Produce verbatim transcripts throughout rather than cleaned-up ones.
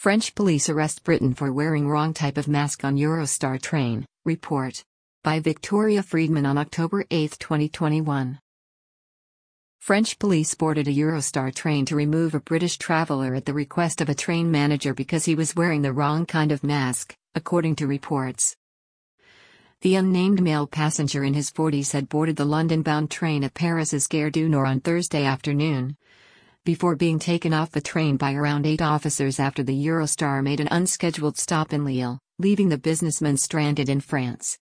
French police arrest Briton for wearing wrong type of mask on Eurostar train, report. By Victoria Friedman on October eighth twenty twenty-one. French police boarded a Eurostar train to remove a British traveller at the request of a train manager because he was wearing the wrong kind of mask, according to reports. The unnamed male passenger in his forties had boarded the London-bound train at Paris's Gare du Nord on Thursday afternoon, before being taken off the train by around eight officers after the Eurostar made an unscheduled stop in Lille, leaving the businessman stranded in France.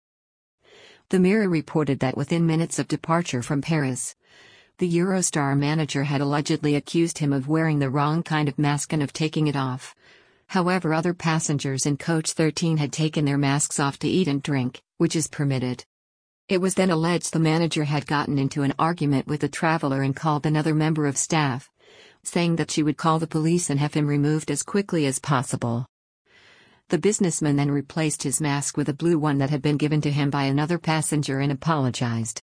The Mirror reported that within minutes of departure from Paris, the Eurostar manager had allegedly accused him of wearing the wrong kind of mask and of taking it off. However, other passengers in coach thirteen had taken their masks off to eat and drink, which is permitted. It was then alleged the manager had gotten into an argument with the traveler and called another member of staff, saying that she would call the police and have him removed as quickly as possible. The businessman then replaced his mask with a blue one that had been given to him by another passenger and apologized.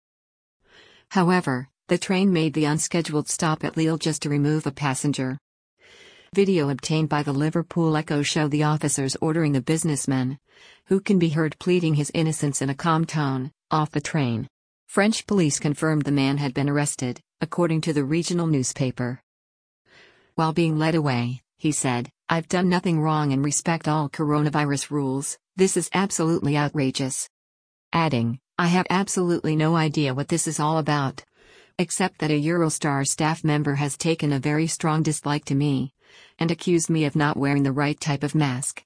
However, the train made the unscheduled stop at Lille just to remove a passenger. Video obtained by the Liverpool Echo showed the officers ordering the businessman, who can be heard pleading his innocence in a calm tone, off the train. French police confirmed the man had been arrested, according to the regional newspaper. While being led away, he said, "I've done nothing wrong and respect all coronavirus rules. This is absolutely outrageous." Adding, "I have absolutely no idea what this is all about, except that a Eurostar staff member has taken a very strong dislike to me, and accused me of not wearing the right type of mask.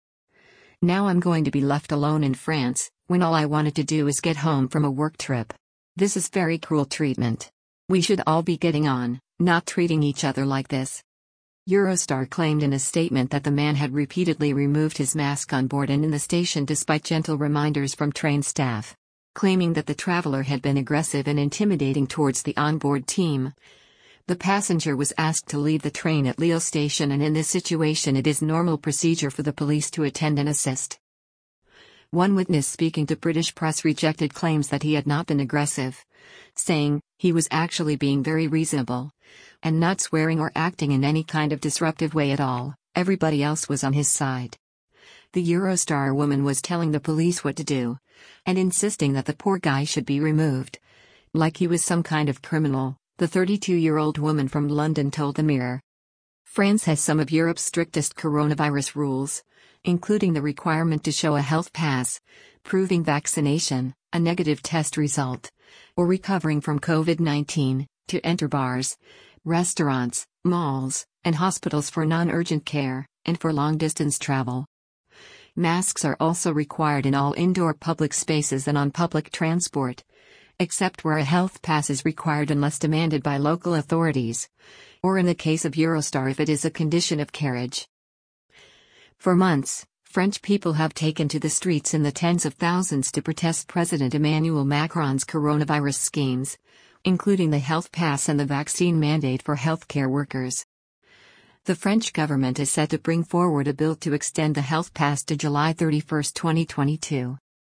Now I'm going to be left alone in France, when all I wanted to do is get home from a work trip. This is very cruel treatment. We should all be getting on, not treating each other like this." Eurostar claimed in a statement that the man had repeatedly removed his mask on board and in the station despite gentle reminders from train staff, claiming that the traveler had been aggressive and intimidating towards the onboard team. The passenger was asked to leave the train at Lille station, and in this situation it is normal procedure for the police to attend and assist. One witness speaking to British press rejected claims that he had not been aggressive, saying, "He was actually being very reasonable, and not swearing or acting in any kind of disruptive way at all. Everybody else was on his side." The Eurostar woman was telling the police what to do, and insisting that the poor guy should be removed, like he was some kind of criminal, the thirty-two-year-old woman from London told the Mirror. France has some of Europe's strictest coronavirus rules, including the requirement to show a health pass, proving vaccination, a negative test result, or recovering from COVID nineteen, to enter bars, restaurants, malls, and hospitals for non-urgent care, and for long-distance travel. Masks are also required in all indoor public spaces and on public transport, except where a health pass is required unless demanded by local authorities, or in the case of Eurostar if it is a condition of carriage. For months, French people have taken to the streets in the tens of thousands to protest President Emmanuel Macron's coronavirus schemes, including the health pass and the vaccine mandate for healthcare workers. The French government is set to bring forward a bill to extend the health pass to July thirty-first, twenty twenty-two.